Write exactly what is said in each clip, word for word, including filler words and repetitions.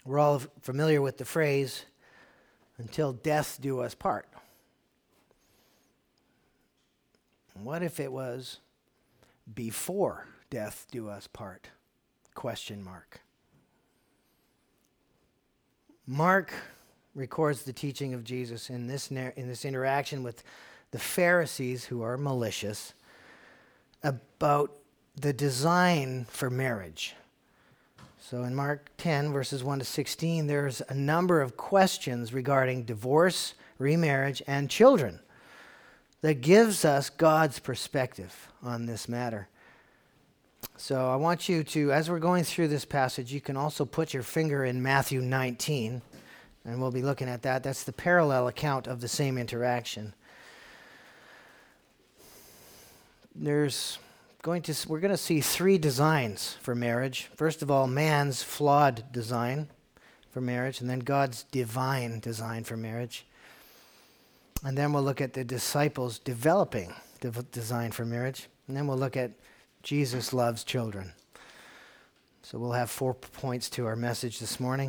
We're all familiar with the phrase, until death do us part. What if it was before death do us part? Question mark. Mark records the teaching of Jesus in this in this interaction with the Pharisees, who are malicious, about the design for marriage. So in Mark ten, verses one to sixteen, there's a number of questions regarding divorce, remarriage, and children that gives us God's perspective on this matter. So I want you to, as we're going through this passage, you can also put your finger in Matthew nineteen, and we'll be looking at that. That's the parallel account of the same interaction. There's going to we're going to see three designs for marriage. First of all, man's flawed design for marriage, and then God's divine design for marriage. And then we'll look at the disciples developing the design for marriage. And then we'll look at Jesus loves children. So we'll have four points to our message this morning.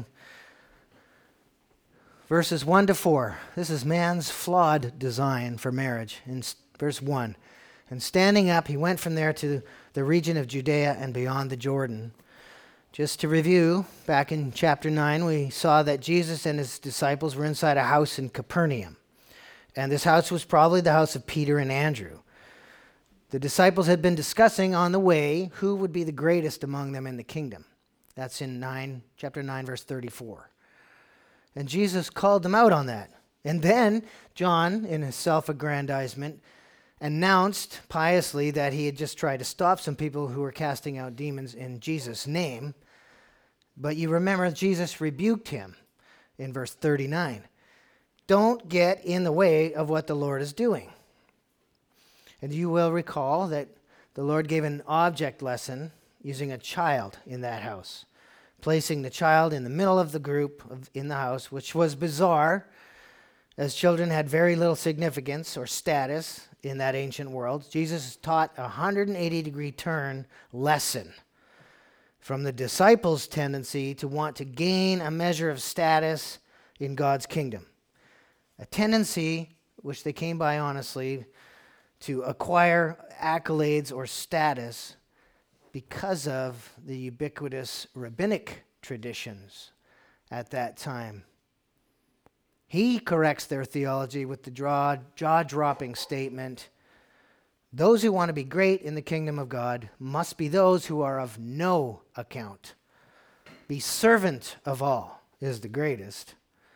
Verses one to four. This is man's flawed design for marriage. In verse one. And standing up, he went from there to the region of Judea and beyond the Jordan. Just to review, back in chapter nine, we saw that Jesus and his disciples were inside a house in Capernaum. And this house was probably the house of Peter and Andrew. The disciples had been discussing on the way who would be the greatest among them in the kingdom. That's in nine, chapter nine, verse thirty-four. And Jesus called them out on that. And then John, in his self-aggrandizement, announced piously that he had just tried to stop some people who were casting out demons in Jesus' name. But you remember Jesus rebuked him in verse thirty-nine. Don't get in the way of what the Lord is doing. And you will recall that the Lord gave an object lesson using a child in that house, placing the child in the middle of the group of, in the house, which was bizarre, as children had very little significance or status in that ancient world. Jesus taught a one hundred eighty degree turn lesson from the disciples' tendency to want to gain a measure of status in God's kingdom. A tendency, which they came by honestly, to acquire accolades or status because of the ubiquitous rabbinic traditions at that time. He corrects their theology with the jaw, jaw-dropping statement, those who want to be great in the kingdom of God must be those who are of no account. Be servant of all is the greatest.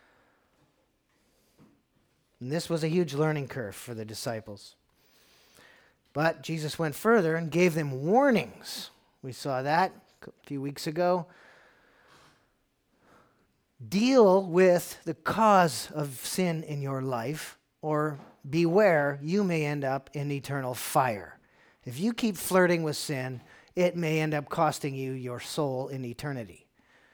And this was a huge learning curve for the disciples. But Jesus went further and gave them warnings. We saw that a few weeks ago. Deal with the cause of sin in your life, or beware, you may end up in eternal fire. If you keep flirting with sin, it may end up costing you your soul in eternity.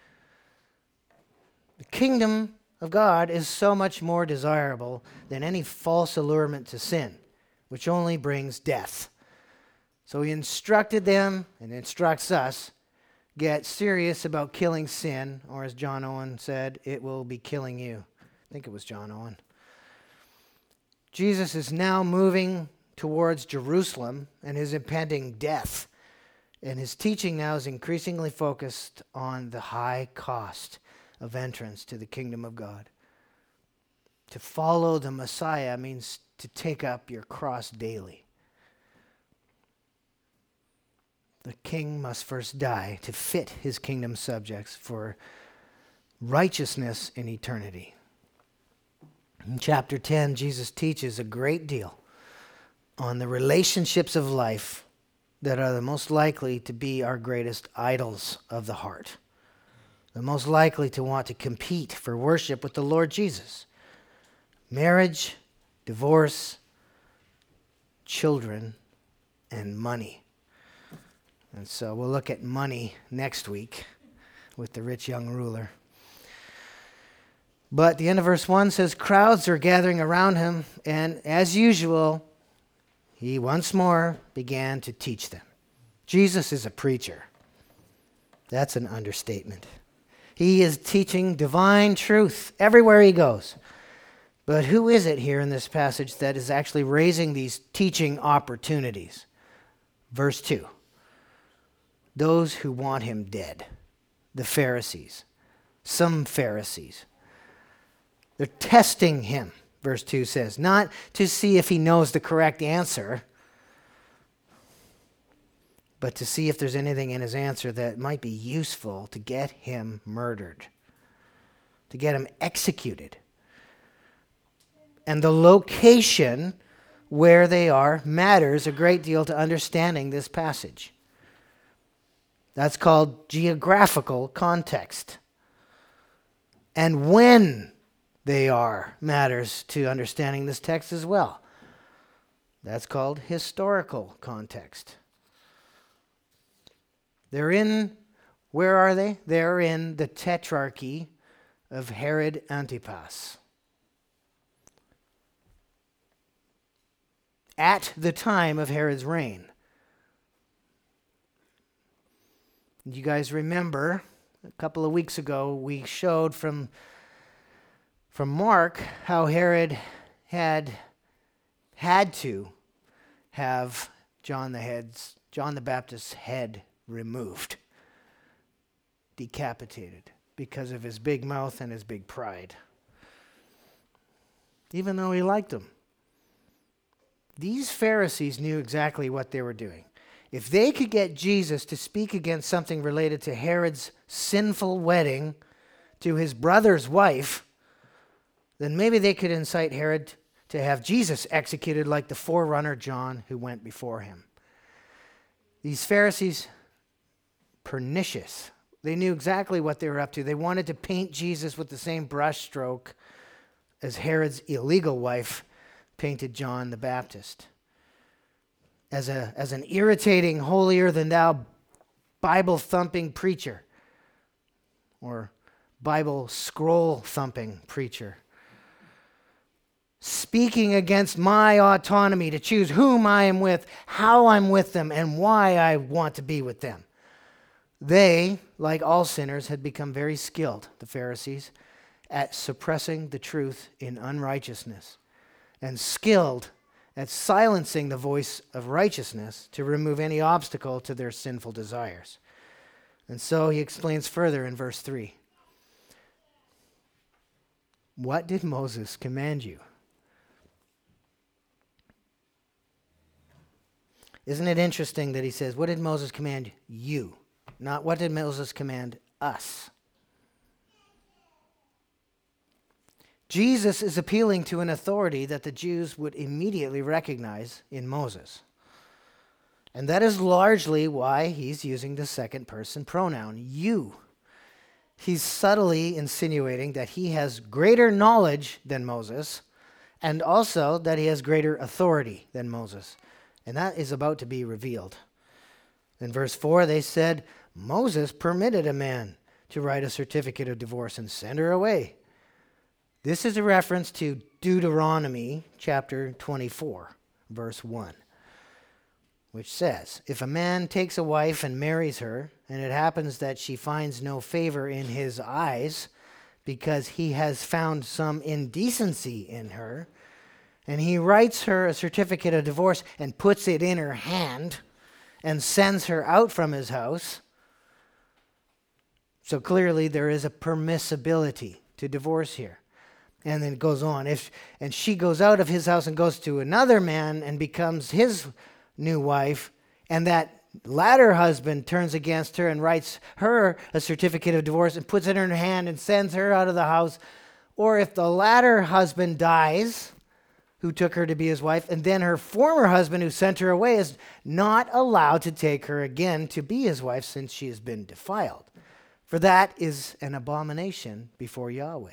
The kingdom of God is so much more desirable than any false allurement to sin, which only brings death. So he instructed them and instructs us, get serious about killing sin, or as John Owen said, it will be killing you. I think it was John Owen. Jesus is now moving towards Jerusalem and his impending death. And his teaching now is increasingly focused on the high cost of entrance to the kingdom of God. To follow the Messiah means to take up your cross daily. The king must first die to fit his kingdom subjects for righteousness in eternity. In chapter ten, Jesus teaches a great deal on the relationships of life that are the most likely to be our greatest idols of the heart. The most likely to want to compete for worship with the Lord Jesus. Marriage, divorce, children, and money. And so we'll look at money next week with the rich young ruler. But the end of verse one says, crowds are gathering around him, and as usual, he once more began to teach them. Jesus is a preacher. That's an understatement. He is teaching divine truth everywhere he goes. But who is it here in this passage that is actually raising these teaching opportunities? Verse two. Those who want him dead. The Pharisees. Some Pharisees. They're testing him, verse two says, not to see if he knows the correct answer, but to see if there's anything in his answer that might be useful to get him murdered, to get him executed. And the location where they are matters a great deal to understanding this passage. That's called geographical context. And when they are matters to understanding this text as well. That's called historical context. They're in, where are they? They're in the tetrarchy of Herod Antipas. At the time of Herod's reign. You guys remember, a couple of weeks ago, we showed from, from Mark how Herod had had to have John the head's, John the Baptist's head removed, decapitated, because of his big mouth and his big pride. Even though he liked him. These Pharisees knew exactly what they were doing. If they could get Jesus to speak against something related to Herod's sinful wedding to his brother's wife, then maybe they could incite Herod to have Jesus executed like the forerunner John who went before him. These Pharisees, pernicious. They knew exactly what they were up to. They wanted to paint Jesus with the same brush stroke as Herod's illegal wife painted John the Baptist. As a as an irritating, holier-than-thou, Bible-thumping preacher. Or Bible scroll-thumping preacher. Speaking against my autonomy to choose whom I am with, how I'm with them, and why I want to be with them. They, like all sinners, had become very skilled, the Pharisees, at suppressing the truth in unrighteousness, and skilled at silencing the voice of righteousness to remove any obstacle to their sinful desires. And so he explains further in verse three. What did Moses command you? Isn't it interesting that he says, what did Moses command you? Not what did Moses command us? Jesus is appealing to an authority that the Jews would immediately recognize in Moses. And that is largely why he's using the second person pronoun, you. He's subtly insinuating that he has greater knowledge than Moses, and also that he has greater authority than Moses. And that is about to be revealed. In verse four, they said, Moses permitted a man to write a certificate of divorce and send her away. This is a reference to Deuteronomy chapter twenty-four, verse one, which says, if a man takes a wife and marries her, and it happens that she finds no favor in his eyes because he has found some indecency in her, and he writes her a certificate of divorce and puts it in her hand and sends her out from his house. So clearly there is a permissibility to divorce here. And then it goes on. If and she goes out of his house and goes to another man and becomes his new wife, and that latter husband turns against her and writes her a certificate of divorce and puts it in her hand and sends her out of the house, or if the latter husband dies, who took her to be his wife, and then her former husband who sent her away is not allowed to take her again to be his wife since she has been defiled. For that is an abomination before Yahweh.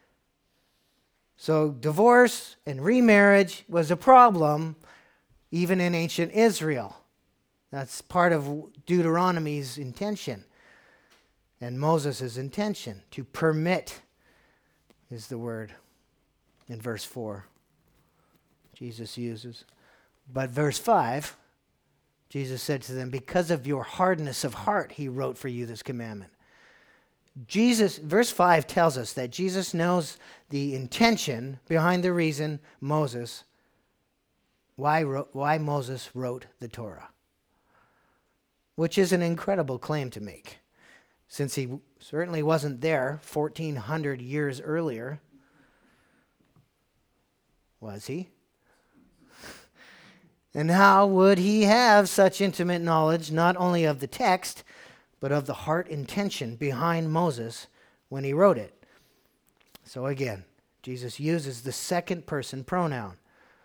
So divorce and remarriage was a problem even in ancient Israel. That's part of Deuteronomy's intention and Moses' intention. To permit is the word in verse four Jesus uses. But verse five, Jesus said to them, because of your hardness of heart, he wrote for you this commandment. Jesus, verse five tells us that Jesus knows the intention behind the reason Moses, why, wrote, why Moses wrote the Torah, which is an incredible claim to make, since he certainly wasn't there fourteen hundred years earlier. Was he? And how would he have such intimate knowledge, not only of the text, but of the heart intention behind Moses when he wrote it? So again, Jesus uses the second person pronoun.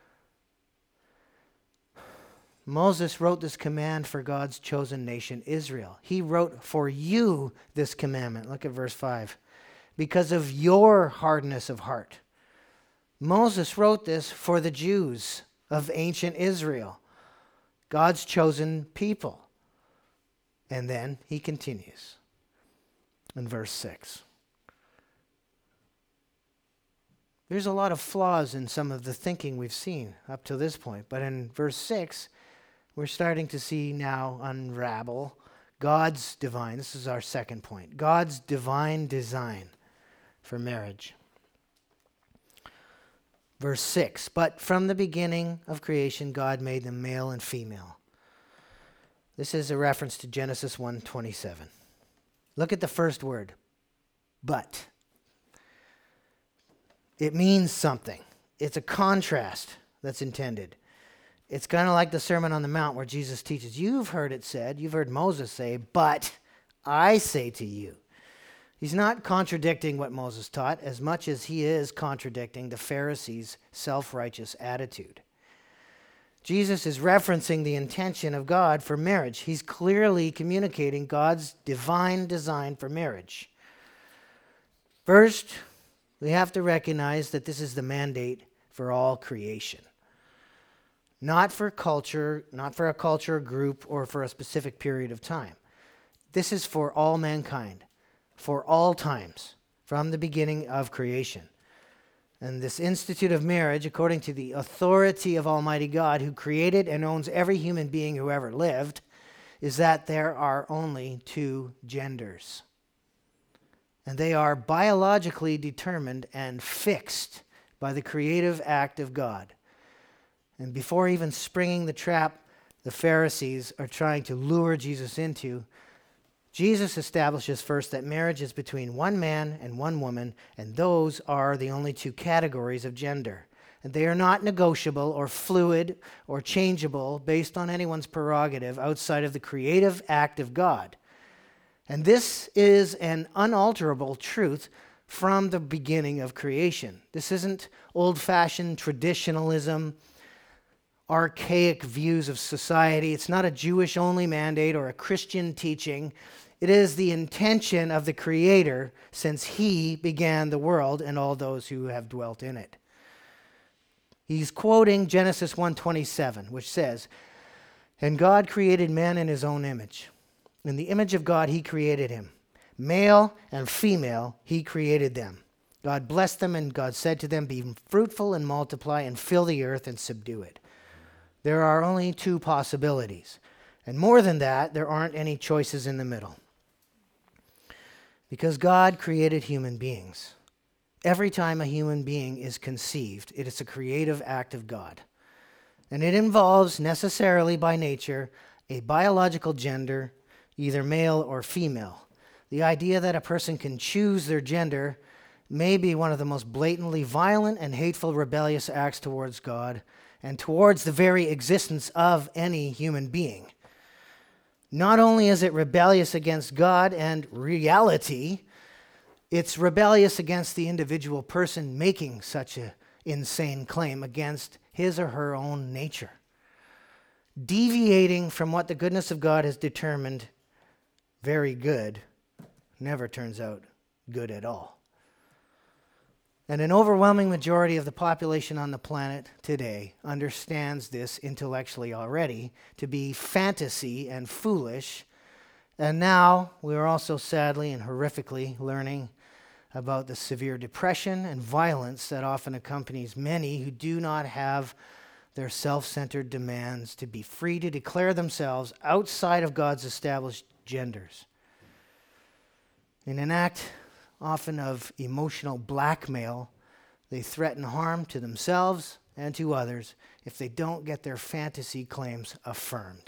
Moses wrote this command for God's chosen nation, Israel. He wrote for you this commandment. Look at verse five. Because of your hardness of heart. Moses wrote this for the Jews of ancient Israel, God's chosen people. And then he continues in verse six. There's a lot of flaws in some of the thinking we've seen up to this point, but in verse six, we're starting to see now unravel God's divine, this is our second point, God's divine design for marriage. Verse six, but from the beginning of creation, God made them male and female. This is a reference to Genesis one twenty-seven. Look at the first word, but. It means something. It's a contrast that's intended. It's kind of like the Sermon on the Mount where Jesus teaches, you've heard it said, you've heard Moses say, but I say to you. He's not contradicting what Moses taught as much as he is contradicting the Pharisees' self-righteous attitude. Jesus is referencing the intention of God for marriage. He's clearly communicating God's divine design for marriage. First, we have to recognize that this is the mandate for all creation. Not for culture, not for a culture group or for a specific period of time. This is for all mankind, for all times, from the beginning of creation. And this institute of marriage, according to the authority of Almighty God, who created and owns every human being who ever lived, is that there are only two genders. And they are biologically determined and fixed by the creative act of God. And before even springing the trap the Pharisees are trying to lure Jesus into, Jesus establishes first that marriage is between one man and one woman, and those are the only two categories of gender. And they are not negotiable or fluid or changeable based on anyone's prerogative outside of the creative act of God. And this is an unalterable truth from the beginning of creation. This isn't old-fashioned traditionalism, archaic views of society. It's not a Jewish-only mandate or a Christian teaching. It is the intention of the Creator since He began the world and all those who have dwelt in it. He's quoting Genesis one twenty-seven, which says, "And God created man in His own image. In the image of God He created him. Male and female He created them. God blessed them, and God said to them, 'Be fruitful and multiply and fill the earth and subdue it.'" There are only two possibilities. And more than that, there aren't any choices in the middle. Because God created human beings. Every time a human being is conceived, it is a creative act of God. And it involves necessarily by nature a biological gender, either male or female. The idea that a person can choose their gender may be one of the most blatantly violent and hateful rebellious acts towards God and towards the very existence of any human being. Not only is it rebellious against God and reality, it's rebellious against the individual person making such an insane claim against his or her own nature. Deviating from what the goodness of God has determined very good never turns out good at all. And an overwhelming majority of the population on the planet today understands this intellectually already to be fantasy and foolish. And now we are also sadly and horrifically learning about the severe depression and violence that often accompanies many who do not have their self-centered demands to be free to declare themselves outside of God's established genders. In an act often of emotional blackmail, they threaten harm to themselves and to others if they don't get their fantasy claims affirmed.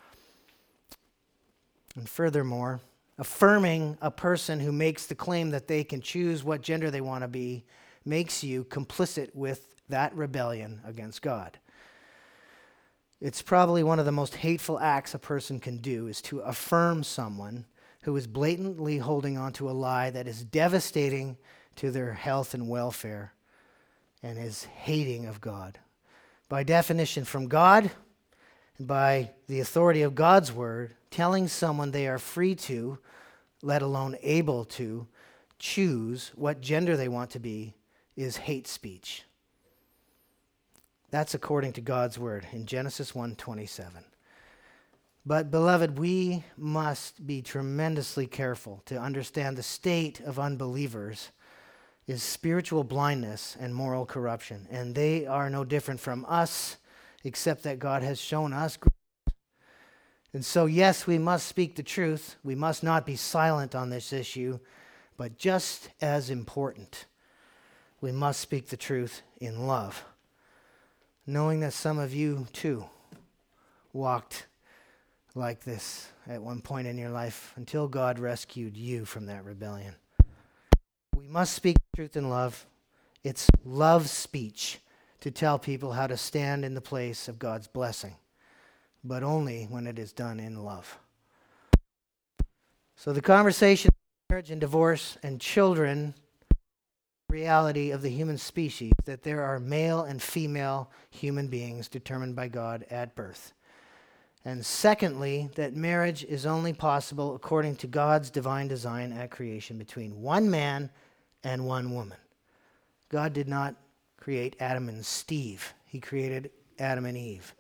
And furthermore, affirming a person who makes the claim that they can choose what gender they want to be makes you complicit with that rebellion against God. It's probably one of the most hateful acts a person can do is to affirm someone who is blatantly holding on to a lie that is devastating to their health and welfare and is hating of God. By definition from God, and by the authority of God's word, telling someone they are free to, let alone able to, choose what gender they want to be is hate speech. That's according to God's word in Genesis one twenty-seven. But beloved, we must be tremendously careful to understand the state of unbelievers is spiritual blindness and moral corruption, and they are no different from us, except that God has shown us grace. And so, yes, we must speak the truth. We must not be silent on this issue, but just as important, we must speak the truth in love, knowing that some of you, too, walked like this at one point in your life until God rescued you from that rebellion. We must speak the truth in love. It's love speech to tell people how to stand in the place of God's blessing, but only when it is done in love. So the conversation of marriage and divorce and children, reality of the human species, that there are male and female human beings determined by God at birth. And secondly, that marriage is only possible according to God's divine design at creation between one man and one woman. God did not create Adam and Steve. He created Adam and Eve.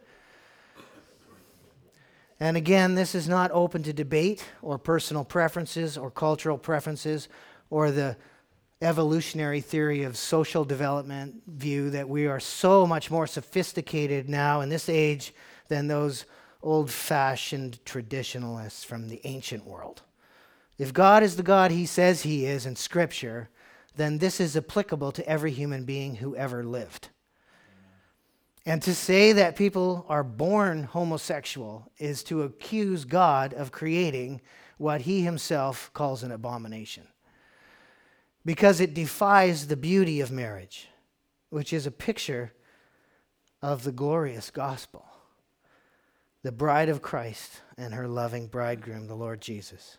And again, this is not open to debate or personal preferences or cultural preferences or the evolutionary theory of social development view that we are so much more sophisticated now in this age than those old-fashioned traditionalists from the ancient world. If God is the God he says he is in Scripture, then this is applicable to every human being who ever lived. And to say that people are born homosexual is to accuse God of creating what he himself calls an abomination, because it defies the beauty of marriage, which is a picture of the glorious gospel, the bride of Christ and her loving bridegroom, the Lord Jesus.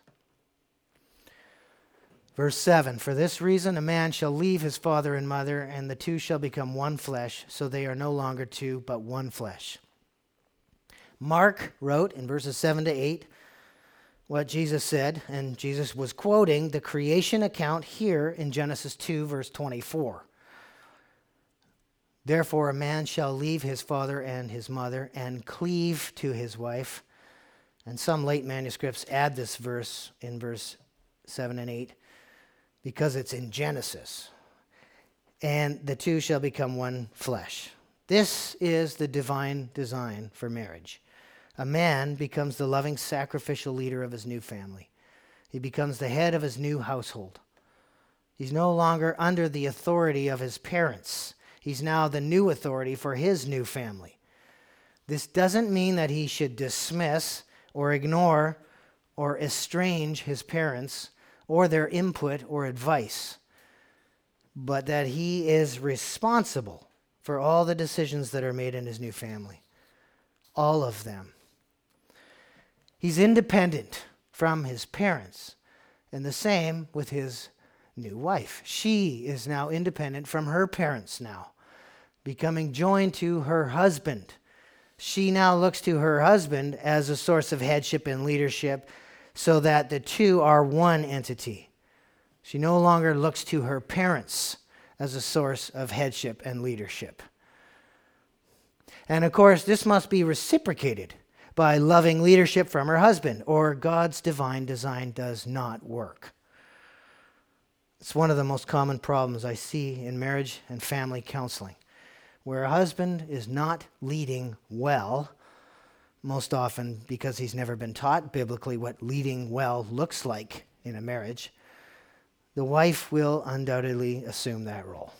Verse seven, for this reason a man shall leave his father and mother, and the two shall become one flesh, so they are no longer two, but one flesh. Mark wrote in verses seven to eight what Jesus said, and Jesus was quoting the creation account here in Genesis two, verse twenty-four. Therefore a man shall leave his father and his mother and cleave to his wife. And some late manuscripts add this verse in verse seven and eight because it's in Genesis. And the two shall become one flesh. This is the divine design for marriage. A man becomes the loving sacrificial leader of his new family. He becomes the head of his new household. He's no longer under the authority of his parents. He's now the new authority for his new family. This doesn't mean that he should dismiss or ignore or estrange his parents or their input or advice, but that he is responsible for all the decisions that are made in his new family. All of them. He's independent from his parents, and the same with his new wife. She is now independent from her parents now, becoming joined to her husband. She now looks to her husband as a source of headship and leadership so that the two are one entity. She no longer looks to her parents as a source of headship and leadership. And of course, this must be reciprocated by loving leadership from her husband, or God's divine design does not work. It's one of the most common problems I see in marriage and family counseling, where a husband is not leading well, most often because he's never been taught biblically what leading well looks like in a marriage, the wife will undoubtedly assume that role.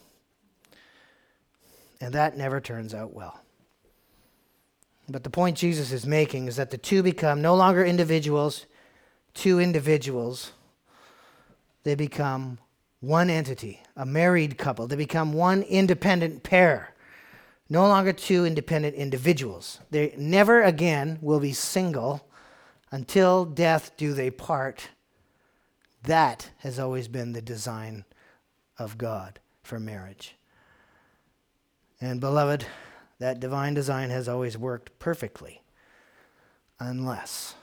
And that never turns out well. But the point Jesus is making is that the two become no longer individuals, two individuals. They become one entity, a married couple. They become one independent pair, no longer two independent individuals. They never again will be single until death do they part. That has always been the design of God for marriage. And beloved, that divine design has always worked perfectly, unless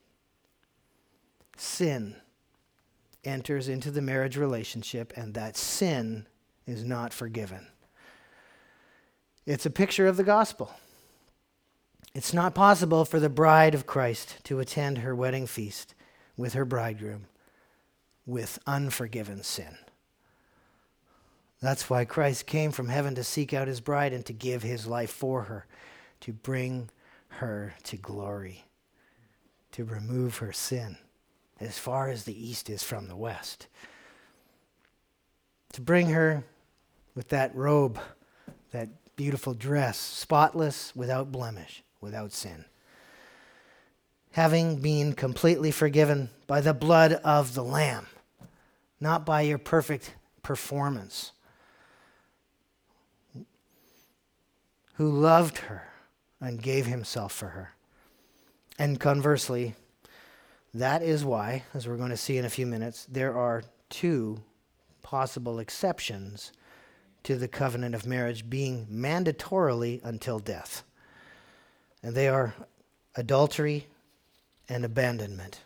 sin enters into the marriage relationship and that sin is not forgiven. It's a picture of the gospel. It's not possible for the bride of Christ to attend her wedding feast with her bridegroom with unforgiven sin. That's why Christ came from heaven to seek out his bride and to give his life for her, to bring her to glory, to remove her sin as far as the east is from the west, to bring her with that robe, that beautiful dress, spotless, without blemish, without sin. Having been completely forgiven by the blood of the Lamb, not by your perfect performance, who loved her and gave himself for her. And conversely, that is why, as we're going to see in a few minutes, there are two possible exceptions to the covenant of marriage being mandatorily until death. And they are adultery and abandonment.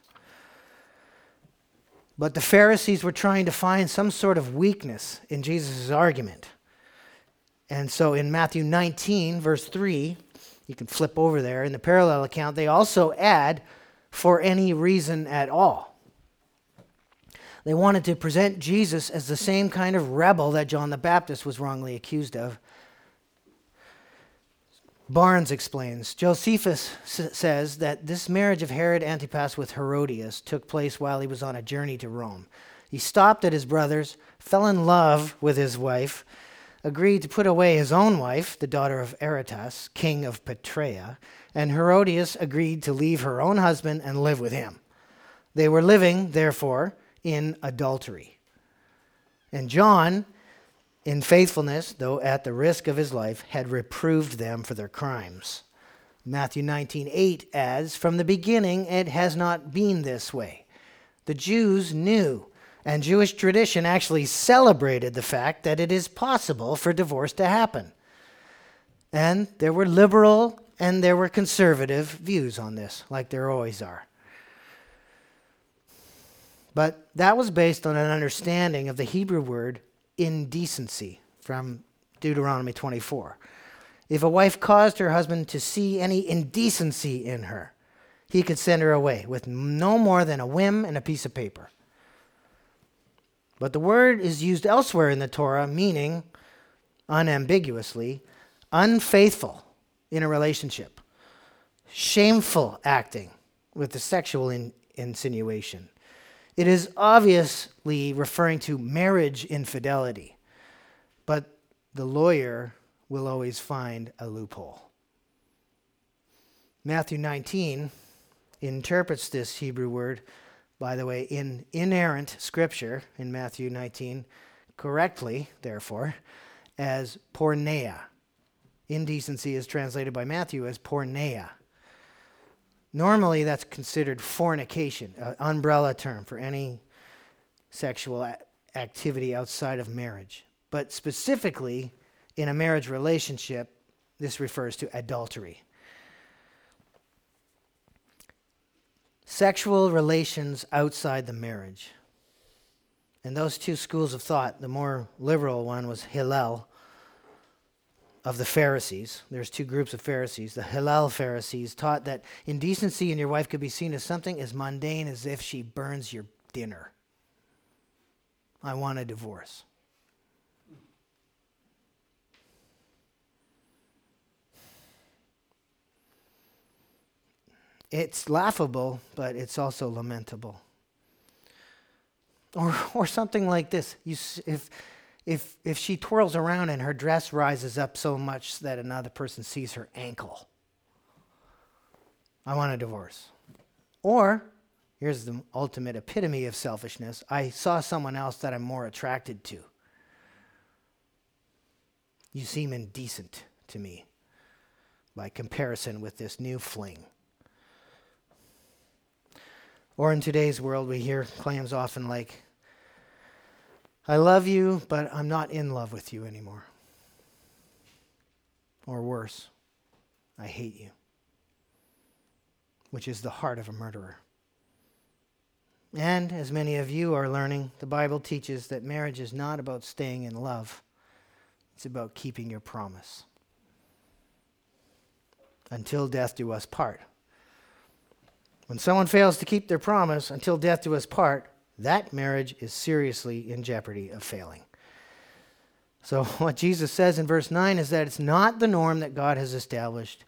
But the Pharisees were trying to find some sort of weakness in Jesus' argument. And so in Matthew nineteen, verse three, you can flip over there, in the parallel account, they also add, for any reason at all. They wanted to present Jesus as the same kind of rebel that John the Baptist was wrongly accused of. Barnes explains, Josephus s- says that this marriage of Herod Antipas with Herodias took place while he was on a journey to Rome. He stopped at his brother's, fell in love with his wife, agreed to put away his own wife, the daughter of Aretas, king of Petrea, and Herodias agreed to leave her own husband and live with him. They were living, therefore, in adultery. And John, in faithfulness, though at the risk of his life, had reproved them for their crimes. Matthew nineteen eight adds, from the beginning it has not been this way. The Jews knew, and Jewish tradition actually celebrated the fact that it is possible for divorce to happen. And there were liberal and there were conservative views on this, like there always are. But that was based on an understanding of the Hebrew word indecency from Deuteronomy twenty-four. If a wife caused her husband to see any indecency in her, he could send her away with no more than a whim and a piece of paper. But the word is used elsewhere in the Torah, meaning, unambiguously, unfaithful in a relationship, shameful acting with the sexual in- insinuation. It is obviously referring to marriage infidelity, but the lawyer will always find a loophole. Matthew nineteen interprets this Hebrew word, by the way, in inerrant scripture in Matthew nineteen, correctly, therefore, as porneia. Indecency is translated by Matthew as porneia. Normally, that's considered fornication, an umbrella term for any sexual a- activity outside of marriage. But specifically, in a marriage relationship, this refers to adultery. Sexual relations outside the marriage. And those two schools of thought, the more liberal one was Hillel of the Pharisees. There's two groups of Pharisees. The Hillel Pharisees taught that indecency in your wife could be seen as something as mundane as if she burns your dinner. I want a divorce. It's laughable, but it's also lamentable. Or, or something like this. You, if, if, if she twirls around and her dress rises up so much that another person sees her ankle, I want a divorce. Or, here's the ultimate epitome of selfishness. I saw someone else that I'm more attracted to. You seem indecent to me by comparison with this new fling. Or in today's world, we hear claims often like, I love you, but I'm not in love with you anymore. Or worse, I hate you, which is the heart of a murderer. And as many of you are learning, the Bible teaches that marriage is not about staying in love. It's about keeping your promise. Until death do us part. When someone fails to keep their promise, until death do us part, that marriage is seriously in jeopardy of failing. So what Jesus says in verse nine is that it's not the norm that God has established.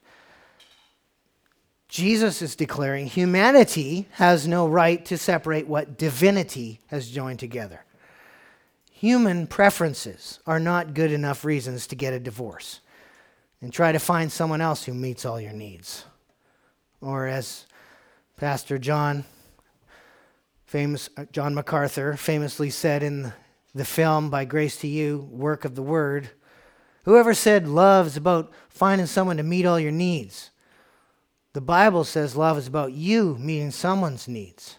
Jesus is declaring humanity has no right to separate what divinity has joined together. Human preferences are not good enough reasons to get a divorce and try to find someone else who meets all your needs. Or as Pastor John, famous John MacArthur, famously said in the film By Grace to You, Work of the Word, whoever said love is about finding someone to meet all your needs? The Bible says love is about you meeting someone's needs.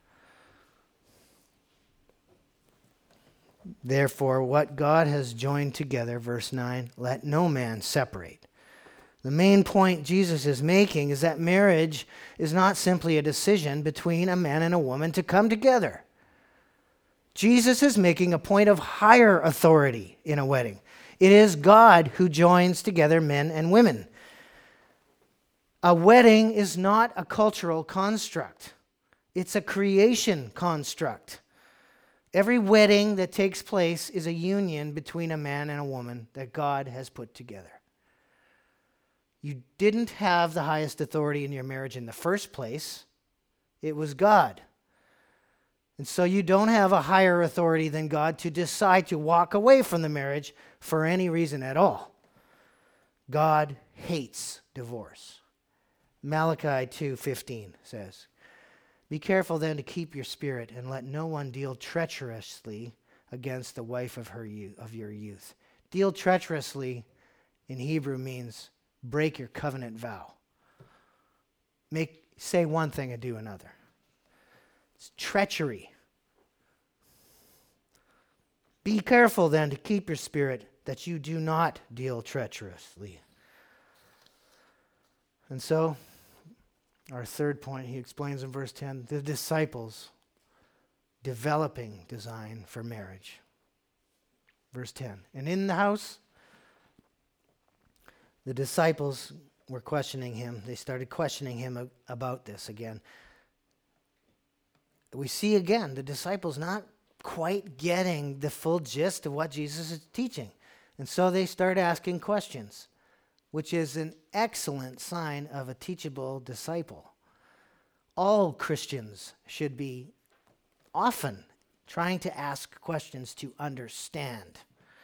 Therefore, what God has joined together, verse nine, let no man separate. The main point Jesus is making is that marriage is not simply a decision between a man and a woman to come together. Jesus is making a point of higher authority in a wedding. It is God who joins together men and women. A wedding is not a cultural construct. It's a creation construct. Every wedding that takes place is a union between a man and a woman that God has put together. You didn't have the highest authority in your marriage in the first place. It was God. And so you don't have a higher authority than God to decide to walk away from the marriage for any reason at all. God hates divorce. Malachi two fifteen says, be careful then to keep your spirit, and let no one deal treacherously against the wife of her youth, of your youth. Deal treacherously in Hebrew means break your covenant vow. Make say one thing and do another. It's treachery. Be careful then to keep your spirit, that you do not deal treacherously. And so, our third point, he explains in verse ten, the disciples developing design for marriage. Verse ten, and in the house, the disciples were questioning him. They started questioning him about this again. We see again the disciples not quite getting the full gist of what Jesus is teaching. And so they start asking questions, which is an excellent sign of a teachable disciple. All Christians should be often trying to ask questions to understand.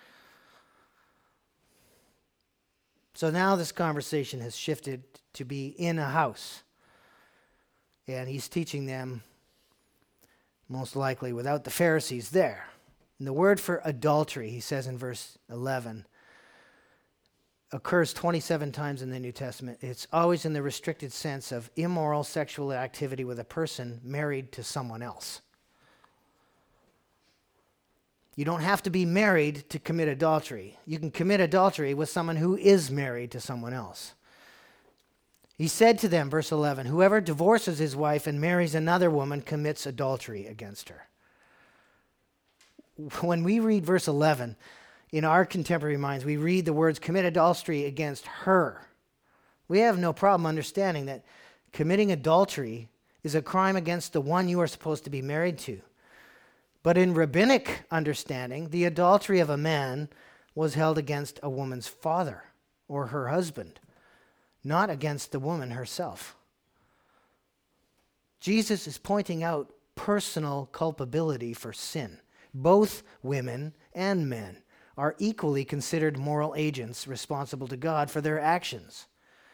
So now this conversation has shifted to be in a house. And he's teaching them, most likely without the Pharisees there. And the word for adultery, he says in verse eleven, occurs twenty-seven times in the New Testament. It's always in the restricted sense of immoral sexual activity with a person married to someone else. You don't have to be married to commit adultery. You can commit adultery with someone who is married to someone else. He said to them, verse eleven, whoever divorces his wife and marries another woman commits adultery against her. When we read verse eleven, in our contemporary minds, we read the words commit adultery against her. We have no problem understanding that committing adultery is a crime against the one you are supposed to be married to. But in rabbinic understanding, the adultery of a man was held against a woman's father or her husband, not against the woman herself. Jesus is pointing out personal culpability for sin. Both women and men are equally considered moral agents responsible to God for their actions.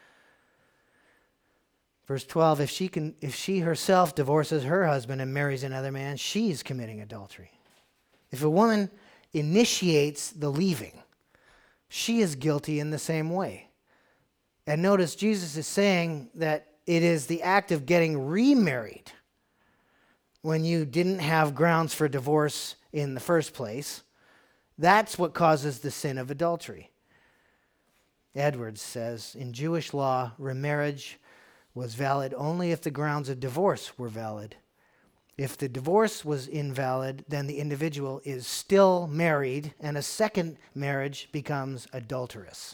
Verse twelve, if she can, if she herself divorces her husband and marries another man, she's committing adultery. If a woman initiates the leaving, she is guilty in the same way. And notice Jesus is saying that it is the act of getting remarried when you didn't have grounds for divorce in the first place. That's what causes the sin of adultery. Edwards says, in Jewish law, remarriage was valid only if the grounds of divorce were valid. If the divorce was invalid, then the individual is still married, and a second marriage becomes adulterous.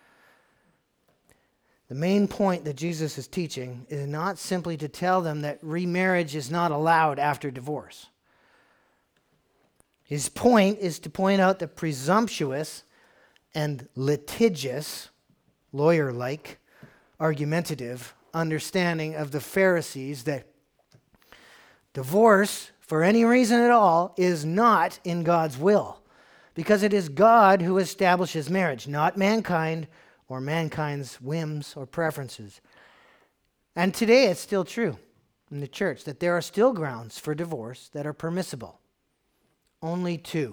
The main point that Jesus is teaching is not simply to tell them that remarriage is not allowed after divorce. His point is to point out the presumptuous and litigious, lawyer-like, argumentative understanding of the Pharisees that divorce, for any reason at all, is not in God's will, because it is God who establishes marriage, not mankind or mankind's whims or preferences. And today it's still true in the church that there are still grounds for divorce that are permissible. Only two.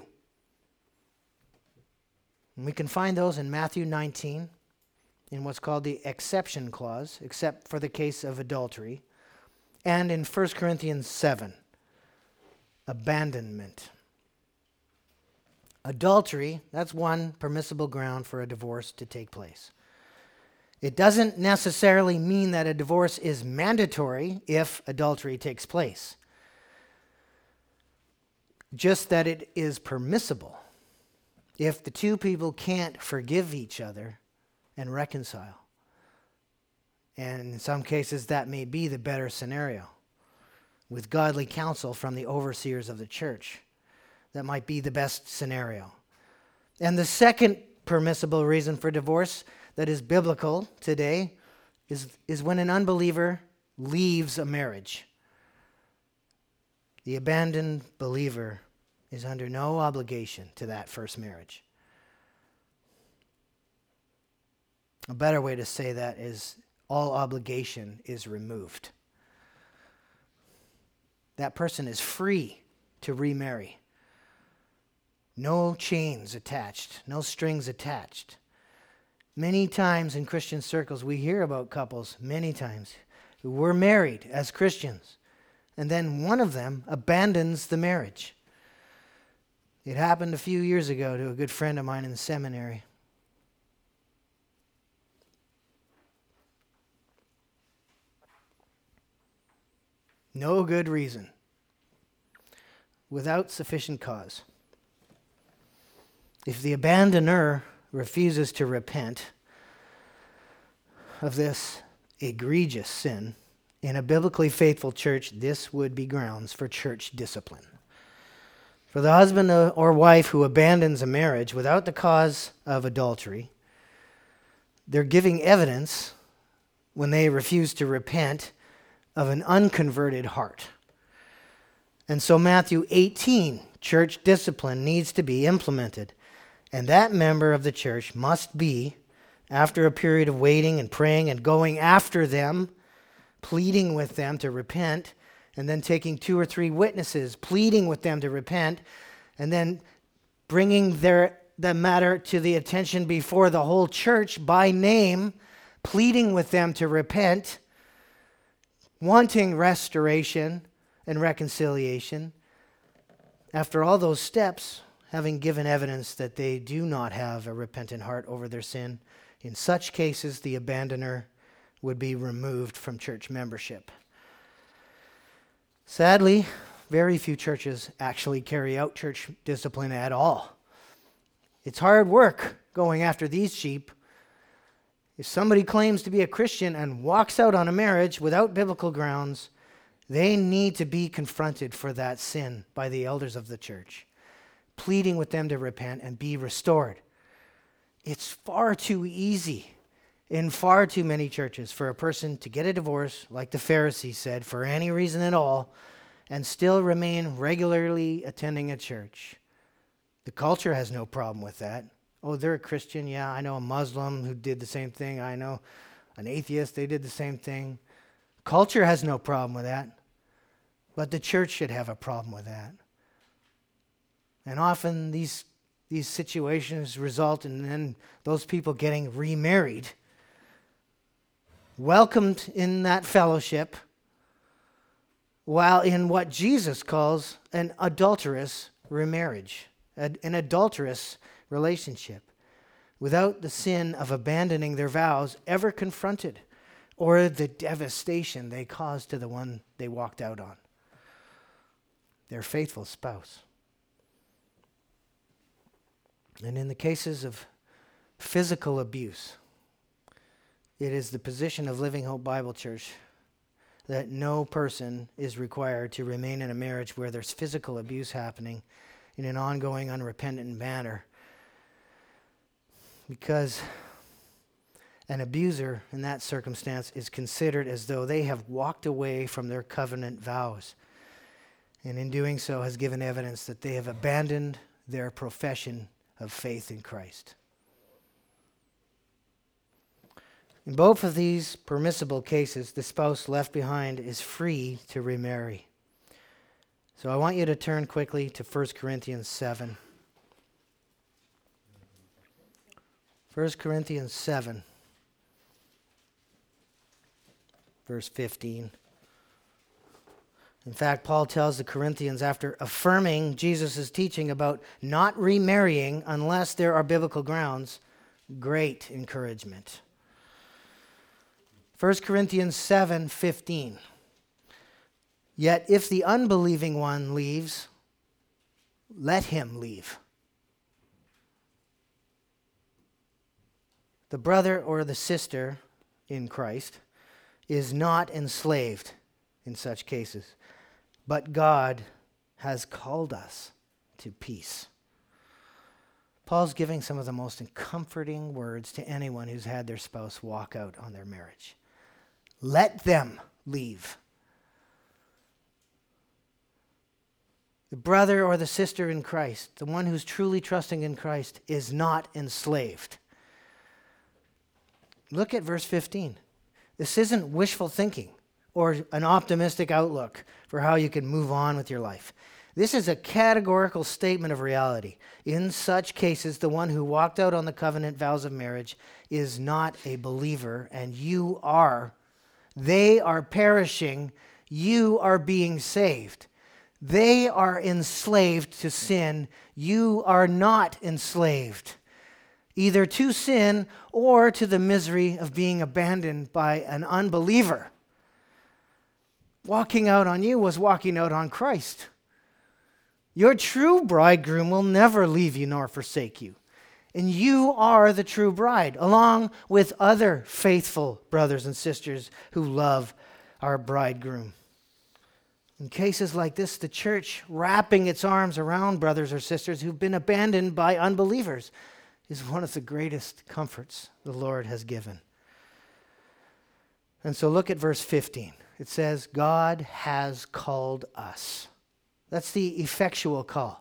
And we can find those in Matthew nineteen, in what's called the exception clause, except for the case of adultery, and in First Corinthians seven, abandonment. Adultery, that's one permissible ground for a divorce to take place. It doesn't necessarily mean that a divorce is mandatory if adultery takes place, just that it is permissible if the two people can't forgive each other and reconcile. And in some cases, that may be the better scenario. With godly counsel from the overseers of the church, that might be the best scenario. And the second permissible reason for divorce that is biblical today is, is when an unbeliever leaves a marriage. The abandoned believer is under no obligation to that first marriage. A better way to say that is all obligation is removed. That person is free to remarry. No chains attached, no strings attached. Many times in Christian circles, we hear about couples, many times, who were married as Christians, and then one of them abandons the marriage. It happened a few years ago to a good friend of mine in the seminary. No good reason. Without sufficient cause. If the abandoner refuses to repent of this egregious sin, in a biblically faithful church, this would be grounds for church discipline. For the husband or wife who abandons a marriage without the cause of adultery, they're giving evidence when they refuse to repent of an unconverted heart. And so Matthew eighteen, church discipline needs to be implemented. And that member of the church must be, after a period of waiting and praying and going after them, pleading with them to repent, and then taking two or three witnesses, pleading with them to repent, and then bringing their the matter to the attention before the whole church by name, pleading with them to repent, wanting restoration and reconciliation. After all those steps, having given evidence that they do not have a repentant heart over their sin, in such cases the abandoner would be removed from church membership. Sadly, very few churches actually carry out church discipline at all. It's hard work going after these sheep. If somebody claims to be a Christian and walks out on a marriage without biblical grounds, they need to be confronted for that sin by the elders of the church, pleading with them to repent and be restored. It's far too easy in far too many churches for a person to get a divorce, like the Pharisees said, for any reason at all, and still remain regularly attending a church. The culture has no problem with that. Oh, they're a Christian. Yeah, I know a Muslim who did the same thing. I know an atheist, they did the same thing. Culture has no problem with that. But the church should have a problem with that. And often these, these situations result in then those people getting remarried, welcomed in that fellowship, while in what Jesus calls an adulterous remarriage, an adulterous relationship, without the sin of abandoning their vows ever confronted, or the devastation they caused to the one they walked out on, their faithful spouse. And in the cases of physical abuse, it is the position of Living Hope Bible Church that no person is required to remain in a marriage where there's physical abuse happening in an ongoing, unrepentant manner. Because an abuser in that circumstance is considered as though they have walked away from their covenant vows, and in doing so has given evidence that they have abandoned their profession of faith in Christ. In both of these permissible cases, the spouse left behind is free to remarry. So I want you to turn quickly to First Corinthians seven. First Corinthians seven, verse fifteen. In fact, Paul tells the Corinthians, after affirming Jesus' teaching about not remarrying unless there are biblical grounds, great encouragement. First Corinthians seven fifteen. Yet if the unbelieving one leaves, let him leave. The brother or the sister in Christ is not enslaved in such cases, but God has called us to peace. Paul's giving some of the most comforting words to anyone who's had their spouse walk out on their marriage. Let them leave. The brother or the sister in Christ, the one who's truly trusting in Christ, is not enslaved. Look at verse fifteen. This isn't wishful thinking or an optimistic outlook for how you can move on with your life. This is a categorical statement of reality. In such cases, the one who walked out on the covenant vows of marriage is not a believer, and you are. They are perishing. You are being saved. They are enslaved to sin. You are not enslaved, either to sin or to the misery of being abandoned by an unbeliever. Walking out on you was walking out on Christ. Your true bridegroom will never leave you nor forsake you. And you are the true bride, along with other faithful brothers and sisters who love our bridegroom. In cases like this, the church wrapping its arms around brothers or sisters who've been abandoned by unbelievers is one of the greatest comforts the Lord has given. And so look at verse fifteen. It says, God has called us. That's the effectual call.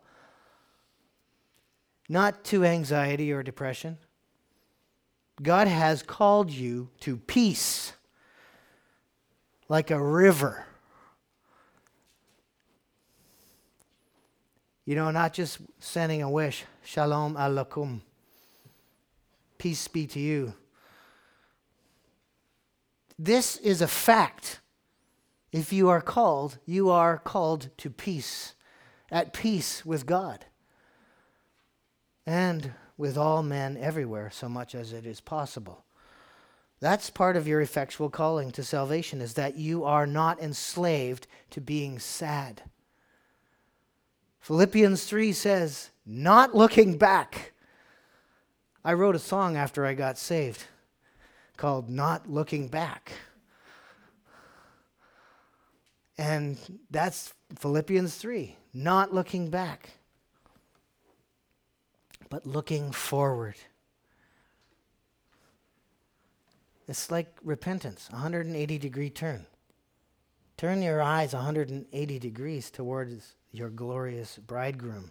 Not to anxiety or depression. God has called you to peace, like a river. You know, not just sending a wish, shalom aleichem, peace be to you. This is a fact. If you are called, you are called to peace, at peace with God and with all men everywhere, so much as it is possible. That's part of your effectual calling to salvation, is that you are not enslaved to being sad. Philippians three says, not looking back. I wrote a song after I got saved called Not Looking Back. And that's Philippians three, not looking back, but looking forward. It's like repentance, a one hundred eighty degree turn. Turn your eyes one hundred eighty degrees towards your glorious bridegroom.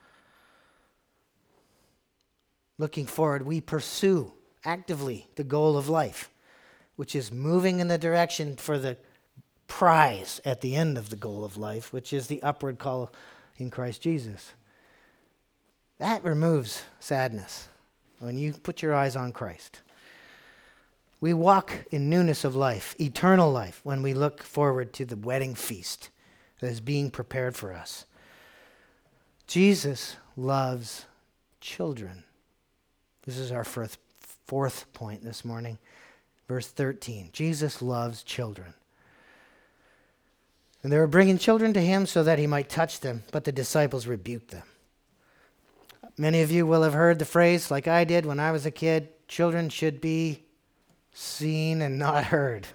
Looking forward, we pursue actively the goal of life, which is moving in the direction for the prize at the end of the goal of life, which is the upward call in Christ Jesus. That removes sadness when you put your eyes on Christ. We walk in newness of life, eternal life, when we look forward to the wedding feast that is being prepared for us. Jesus loves children. This is our fourth, fourth point this morning. Verse thirteen, Jesus loves children. And they were bringing children to him so that he might touch them, but the disciples rebuked them. Many of you will have heard the phrase, like I did when I was a kid, children should be seen and not heard.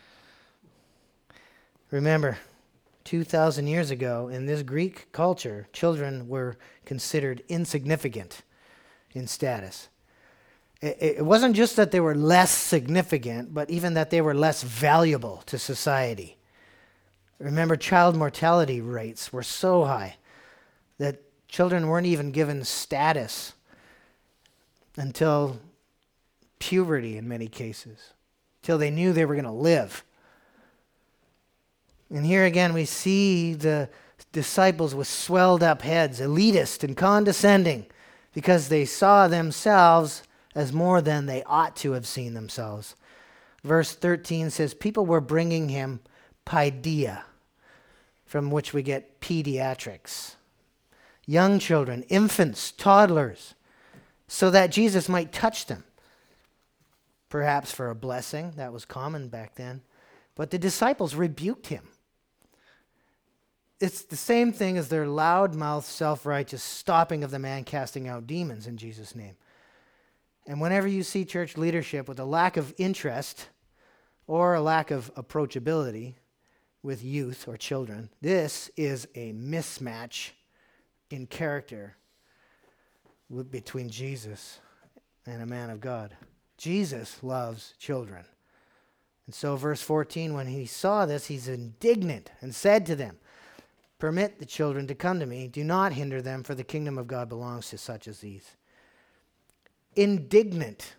Remember, two thousand years ago, in this Greek culture, children were considered insignificant in status. It, it wasn't just that they were less significant, but even that they were less valuable to society. Remember, child mortality rates were so high that children weren't even given status until puberty in many cases, till they knew they were going to live. And here again we see the disciples with swelled up heads, elitist and condescending, because they saw themselves as more than they ought to have seen themselves. Verse thirteen says, people were bringing him paideia, from which we get pediatrics. Young children, infants, toddlers, so that Jesus might touch them. Perhaps for a blessing, that was common back then. But the disciples rebuked him. It's the same thing as their loud-mouthed, self-righteous stopping of the man casting out demons in Jesus' name. And whenever you see church leadership with a lack of interest or a lack of approachability with youth or children, this is a mismatch in character between Jesus and a man of God. Jesus loves children. And so verse fourteen, when he saw this, he's indignant and said to them, permit the children to come to me. Do not hinder them, for the kingdom of God belongs to such as these. Indignant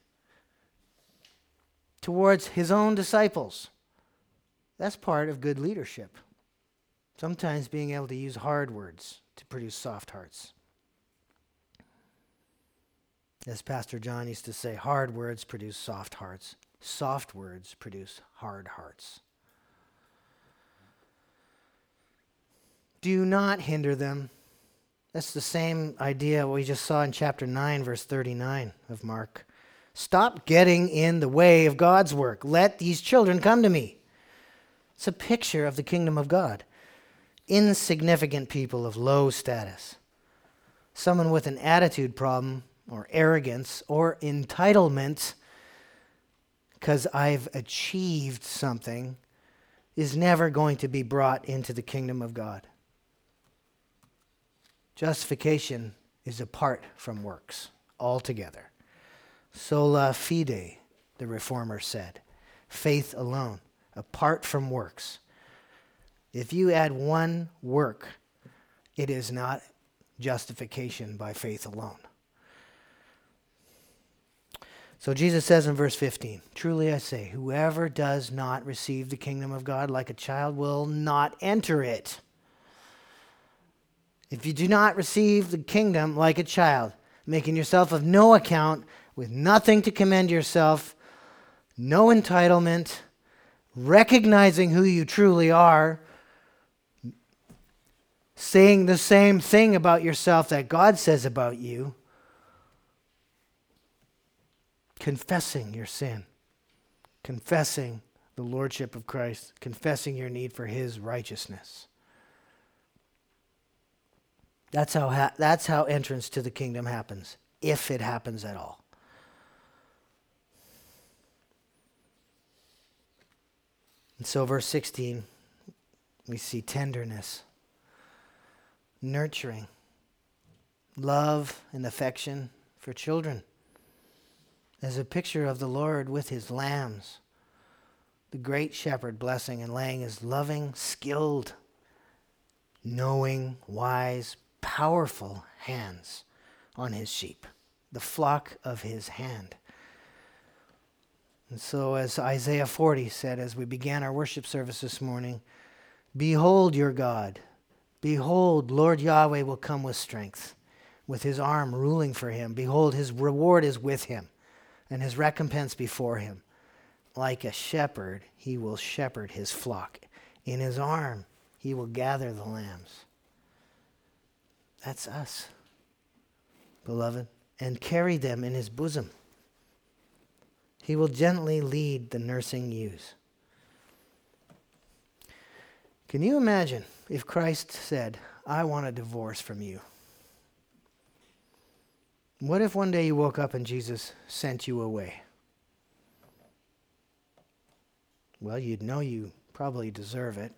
towards his own disciples. That's part of good leadership. Sometimes being able to use hard words to produce soft hearts. As Pastor John used to say, hard words produce soft hearts. Soft words produce hard hearts. Do not hinder them. That's the same idea we just saw in chapter nine, verse thirty-nine of Mark. Stop getting in the way of God's work. Let these children come to me. It's a picture of the kingdom of God. Insignificant people of low status. Someone with an attitude problem or arrogance or entitlement because I've achieved something is never going to be brought into the kingdom of God. Justification is apart from works altogether. Sola fide, the Reformer said. Faith alone, apart from works. If you add one work, it is not justification by faith alone. So Jesus says in verse fifteen, truly I say, whoever does not receive the kingdom of God like a child will not enter it. If you do not receive the kingdom like a child, making yourself of no account, with nothing to commend yourself, no entitlement, recognizing who you truly are, saying the same thing about yourself that God says about you, confessing your sin, confessing the lordship of Christ, confessing your need for his righteousness. That's how ha- that's how entrance to the kingdom happens, if it happens at all. And so verse sixteen, we see tenderness, nurturing, love and affection for children as a picture of the Lord with his lambs, the great shepherd blessing and laying his loving, skilled, knowing, wise, powerful hands on his sheep, the flock of his hand. And so as Isaiah forty said as we began our worship service this morning, behold your God. Behold, Lord Yahweh will come with strength, with his arm ruling for him. Behold, his reward is with him, and his recompense before him. Like a shepherd, he will shepherd his flock. In his arm, he will gather the lambs. That's us, beloved, and carry them in his bosom. He will gently lead the nursing ewes. Can you imagine if Christ said, I want a divorce from you? What if one day you woke up and Jesus sent you away? Well, you'd know you probably deserve it.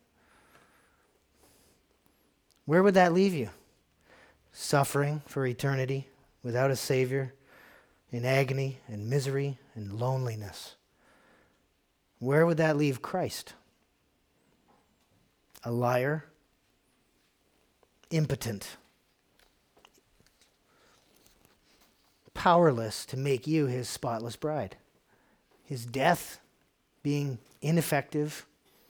Where would that leave you? Suffering for eternity, without a Savior, in agony and misery and loneliness. Where would that leave Christ? A liar, impotent, powerless to make you his spotless bride. His death being ineffective.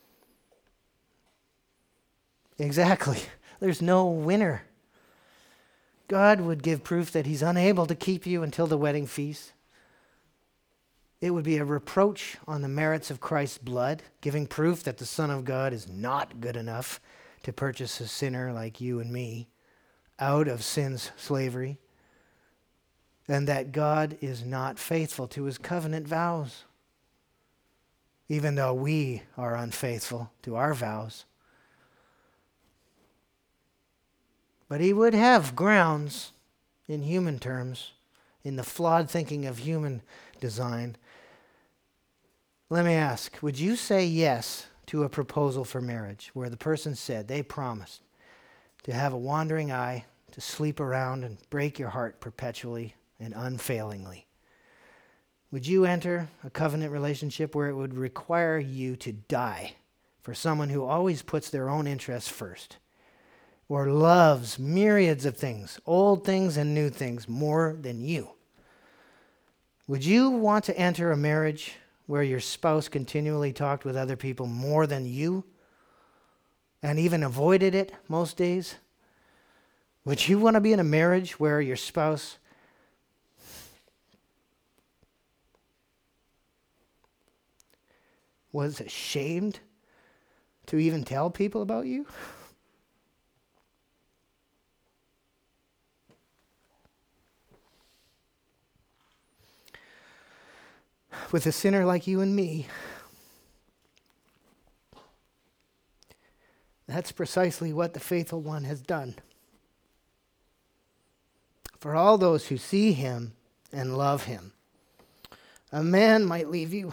Exactly. There's no winner. God would give proof that he's unable to keep you until the wedding feast. It would be a reproach on the merits of Christ's blood, giving proof that the Son of God is not good enough to purchase a sinner like you and me out of sin's slavery, and that God is not faithful to his covenant vows, even though we are unfaithful to our vows. But he would have grounds, in human terms, in the flawed thinking of human design. Let me ask, would you say yes to a proposal for marriage where the person said they promised to have a wandering eye, to sleep around and break your heart perpetually and unfailingly? Would you enter a covenant relationship where it would require you to die for someone who always puts their own interests first, or loves myriads of things, old things and new things, more than you? Would you want to enter a marriage where your spouse continually talked with other people more than you and even avoided it most days? Would you want to be in a marriage where your spouse was ashamed to even tell people about you? With a sinner like you and me, that's precisely what the faithful one has done. For all those who see him and love him, a man might leave you,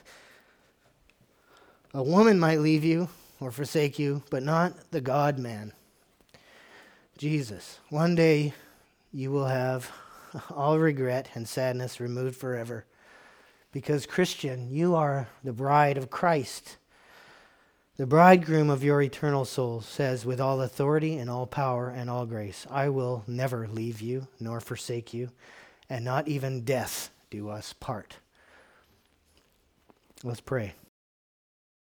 a woman might leave you or forsake you, but not the God-man, Jesus. One day you will have all regret and sadness removed forever. Because, Christian, you are the bride of Christ. The bridegroom of your eternal soul says, with all authority and all power and all grace, I will never leave you nor forsake you, and not even death do us part. Let's pray.